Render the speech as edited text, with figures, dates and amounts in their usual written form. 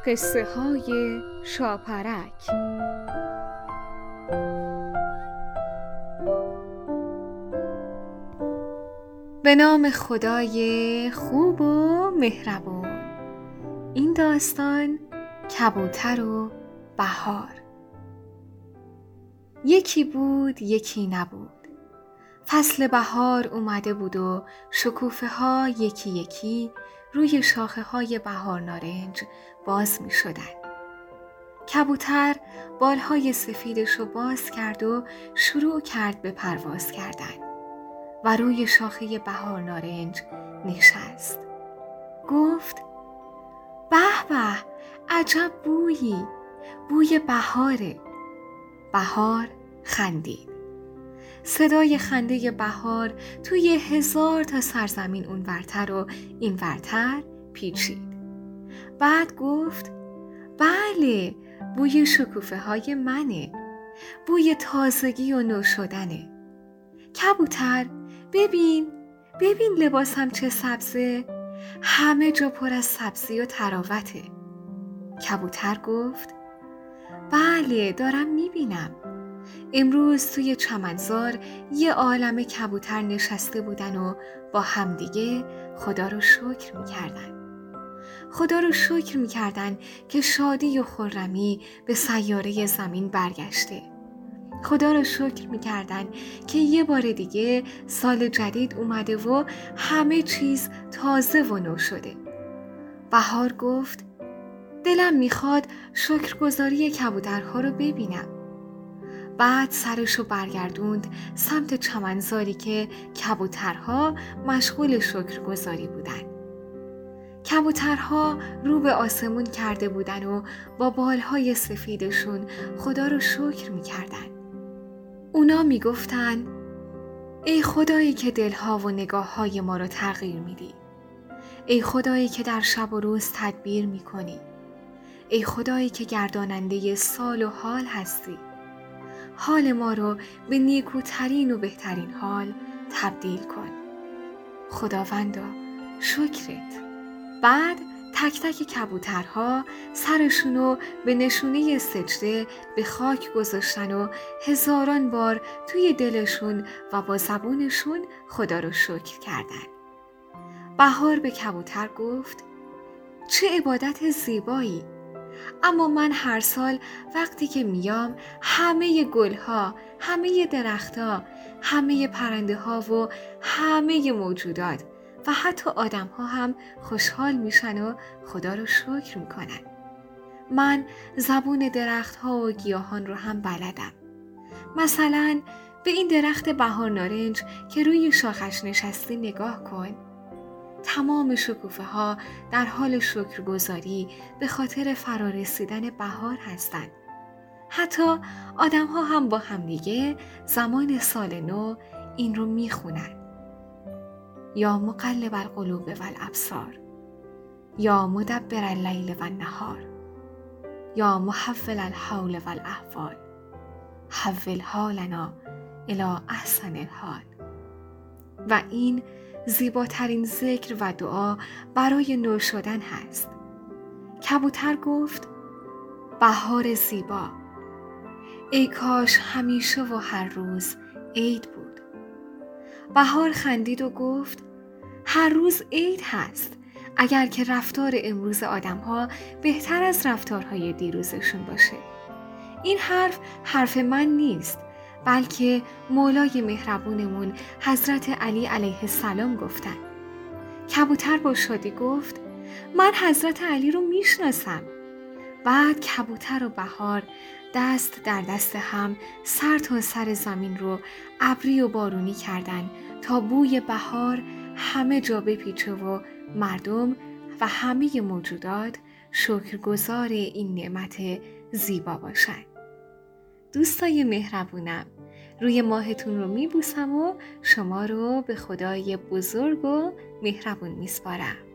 قصه های شاپرک. به نام خدای خوب و مهربون. این داستان کبوتر و بهار. یکی بود یکی نبود. فصل بهار اومده بود و شکوفه ها یکی یکی روی شاخه های بهار نارنج باز می شدن. کبوتر بالهای سفیدش رو باز کرد و شروع کرد به پرواز کردن و روی شاخه بهار نارنج نشست. گفت به به، عجب بویی، بوی بهاره. بهار خندید. صدای خنده بهار توی 1000 تا سرزمین اونورتر و اینورتر پیچید. بعد گفت بله، بوی شکوفه های منه، بوی تازگی و نو شدنه. کبوتر ببین لباسم چه سبزه، همه جا پر از سبزی و تراوته. کبوتر گفت بله، دارم میبینم. امروز توی چمنزار یه عالمه کبوتر نشسته بودن و با همدیگه خدا رو شکر میکردن. خدا رو شکر میکردن که شادی و خرمی به سیاره زمین برگشته. خدا رو شکر میکردن که یه بار دیگه سال جدید اومده و همه چیز تازه و نو شده. بهار گفت دلم میخواد شکرگزاری کبوترها رو ببینم. بعد سرشو برگردوند سمت چمنزاری که کبوترها مشغول شکرگزاری بودن. کبوترها رو به آسمون کرده بودن و با بالهای سفیدشون خدا رو شکر میکردن. اونا میگفتن ای خدایی که دلها و نگاههای ما رو تغییر میدی. ای خدایی که در شب و روز تدبیر میکنی. ای خدایی که گرداننده سال و حال هستی. حال ما رو به نیکوترین و بهترین حال تبدیل کن. خداوندا شکرت. بعد تک تک کبوترها سرشونو به نشونه سجده به خاک گذاشتن و 1000 بار توی دلشون و با زبونشون خدا رو شکر کردن. بهار به کبوتر گفت چه عبادت زیبایی. اما من هر سال وقتی که میام همه گلها، همه درختها، همه پرنده ها و همه موجودات و حتی آدم ها هم خوشحال میشن و خدا رو شکر میکنن. من زبون درخت ها و گیاهان رو هم بلدم. مثلا به این درخت بهار نارنج که روی شاخش نشستی نگاه کن. تمام شکوفه ها در حال شکرگزاری به خاطر فرارسیدن بهار هستند. حتی آدم ها هم با همدیگه زمان سال نو این رو میخونن. یا مقلب القلوب والابصار، یا مدبر اللیل والنهار، یا محول الحول والاحوال، حول حالنا الی احسن الحال. و این زیباترین ذکر و دعا برای نو شدن هست. کبوتر گفت بهار زیبا، ای کاش همیشه و هر روز عید بود. بهار خندید و گفت هر روز عید هست اگر که رفتار امروز آدم‌ها بهتر از رفتارهای دیروزشون باشه. این حرف من نیست، بلکه مولای مهربونمون حضرت علی علیه السلام گفتن. کبوتر با شادی گفت من حضرت علی رو میشناسم. بعد کبوتر و بهار دست در دست هم سر تا سر زمین رو ابری و بارونی کردن تا بوی بهار همه جا بپیچه و مردم و همه موجودات شکرگزار این نعمت زیبا باشن. دوستای مهربونم، روی ماهتون رو میبوسم و شما رو به خدای بزرگ و مهربون میسپارم.